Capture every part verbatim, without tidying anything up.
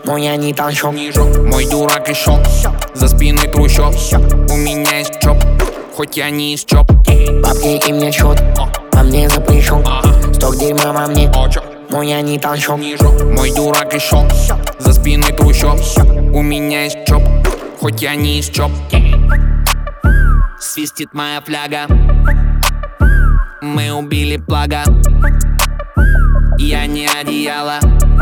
но я не танчу. Мой дурак и шок, за спиной трущоб. У меня есть чоп, хоть я не из чоп. Бабки и мне счет, а мне за плечом. Сток дерьма во мне, но я не танчу. Мой дурак и шок, за спиной трущоб. У меня есть чоп, хоть я не из чоп. Свистит моя фляга, мы убили плага. Я не одеяло,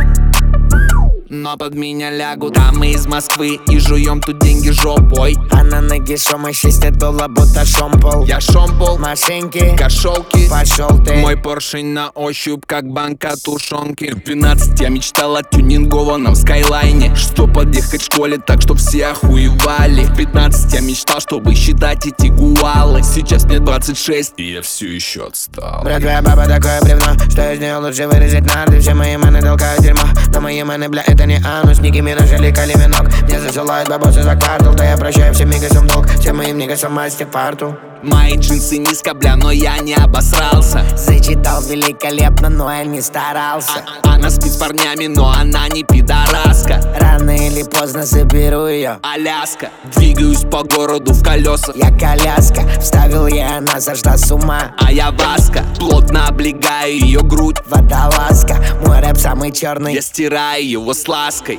но под меня лягут. А мы из Москвы и жуем тут деньги жопой. А на ноге шума шестьдесят долларов, будто шомпол. Я шомпол, машинки, кошелки, пошел ты. Мой поршень на ощупь, как банка тушенки. В двенадцать я мечтал о тюнингованном скайлайне, что подъехать в школе так, чтоб все охуевали. В пятнадцать я мечтал, чтобы считать эти гуалы. Сейчас мне двадцать шесть, и я все еще отстал. Брат, твоя баба такое бревно, что из нее лучше вырезать надо. Все мои маны толкают дерьмо, но мои маны, бля, это не анус. Ники Минаж или Кали Минок, мне засылают бабосы за карту. Да я прощаю всем мигасом долг, всем моим нигасам мастер парту. Мои джинсы низко, бля, но я не обосрался. Зачитал великолепно, но я не старался. а, Она спит с парнями, но она не пидораска. Рано или поздно заберу ее. Аляска, двигаюсь по городу в колесах. Я коляска, вставил я, она сошла с ума. А я Васка, плотно облегаю ее грудь. Водолазка, мой рэп самый черный. Я стираю его с лаской.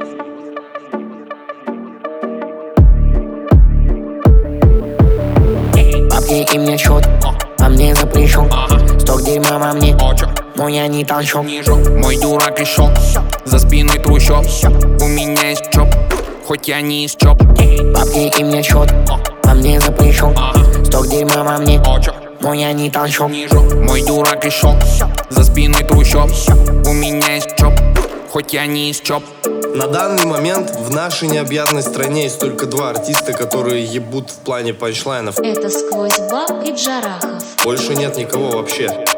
Бабки и мне счет, а мне за плечом. Сток дерьма во мне, но я не танчу. Мой дурак и шок, за спиной трущоб. У меня есть чоп, хоть я не из чоп. Бабки и мне счет, а мне за плечом. Сток дерьма во мне, но я не танчу. Мой дурак и шок, за спиной трущоб. У меня есть чоп, хоть я не из чоп. На данный момент в нашей необъятной стране есть только два артиста, которые ебут в плане панчлайнов. Это Сквозь Баб и Джарахов. Больше нет никого вообще.